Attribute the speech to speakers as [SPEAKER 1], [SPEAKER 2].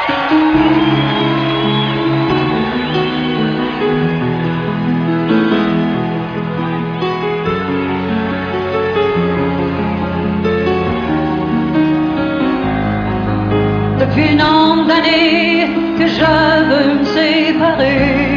[SPEAKER 1] Depuis nombre d'années que je veux me séparer,